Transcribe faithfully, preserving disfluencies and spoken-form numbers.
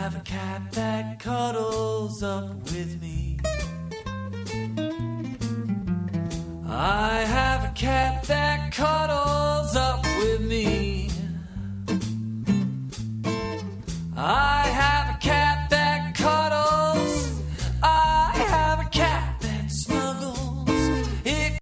have a cat that cuddles up with me. I have a cat that cuddles up with me. I